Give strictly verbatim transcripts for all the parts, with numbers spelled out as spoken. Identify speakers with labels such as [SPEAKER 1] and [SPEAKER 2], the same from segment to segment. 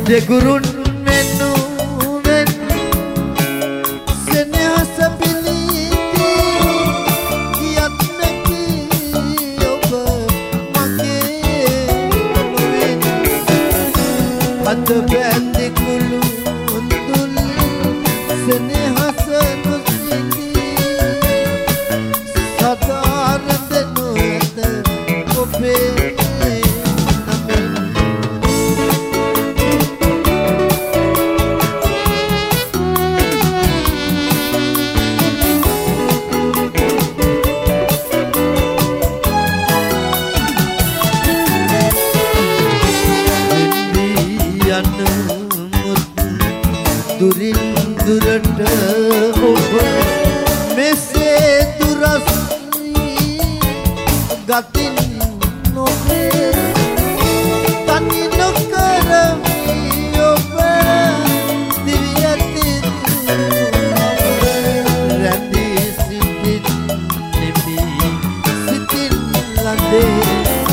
[SPEAKER 1] දෙගුරුන් වෙනුවෙන් සෙනෙහස පිලිති කියත් නැති ඔබ මගේ නොවෙන් අද බැඳි කුළු උඳුල් සෙනෙහස නොසිති සදාර දෙනු ඇත ඔබේ දුරින් දුරට ඔබ මෙසේ දුරස් ගතින් නොවේ තනි නොකරමි ඔබ දිවියතින් රැඳී සිටින් නෙමි සිටින් ලඳේ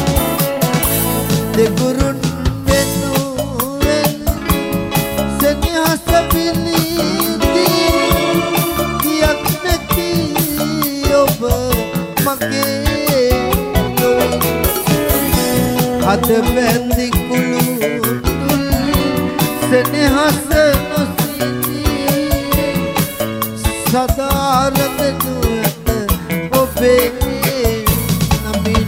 [SPEAKER 1] දෙගුරුන් අද බැඳි කුළු තුල් සෙනෙහස නොසිති සදාර දෙනු ඇත ඔබේ නමින්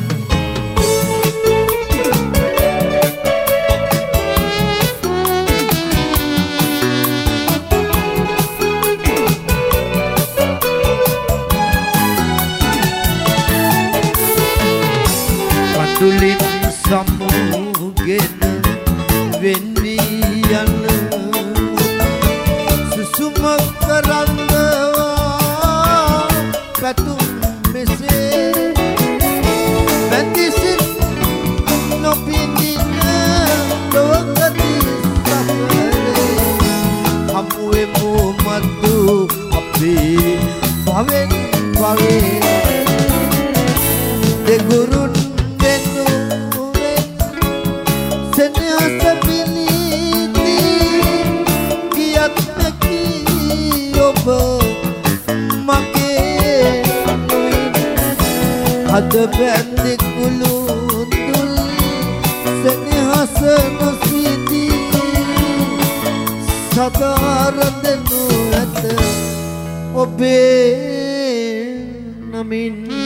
[SPEAKER 1] පතුලින් සමුගෙන වෙන් වී යන සුසුම කරන්නවා පැතුම් මෙසේ බැඳි සිත් නොපිඳින ලෝකදී සසරේ හමුවෙමු මතු අපේ භවෙන් භවේ දෙගුරුන් අද බැඳි කුළු තුල් සෙනෙහස නොසිති සදාර දෙනු ඇත ඔබේ නමින්